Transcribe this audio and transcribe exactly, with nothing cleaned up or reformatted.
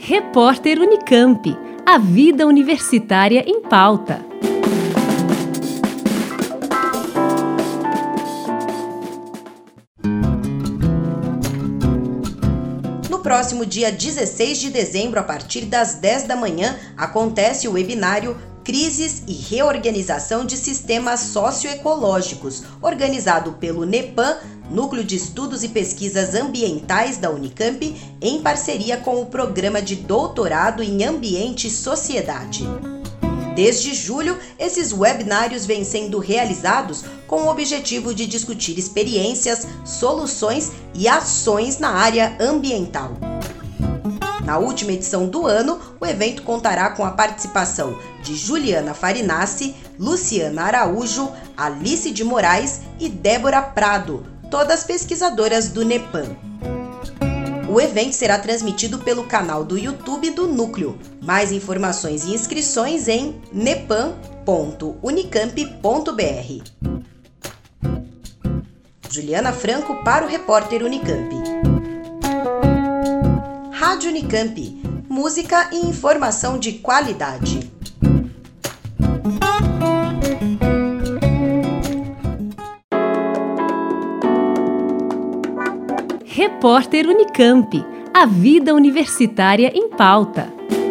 Repórter Unicamp. A vida universitária em pauta. No próximo dia dezesseis de dezembro, a partir das dez da manhã, acontece o webinário Crises e Reorganização de Sistemas Socioecológicos, organizado pelo NEPAM, Núcleo de Estudos e Pesquisas Ambientais da Unicamp, em parceria com o Programa de Doutorado em Ambiente e Sociedade. Desde julho, esses webinários vêm sendo realizados com o objetivo de discutir experiências, soluções e ações na área ambiental. Na última edição do ano, o evento contará com a participação de Juliana Farinassi, Luciana Araújo, Alice de Moraes e Débora Prado, todas pesquisadoras do NEPAM. O evento será transmitido pelo canal do YouTube do Núcleo. Mais informações e inscrições em nepam ponto unicamp ponto br. Juliana Franco para o Repórter Unicamp. Rádio Unicamp. Música e informação de qualidade. Repórter Unicamp. A vida universitária em pauta.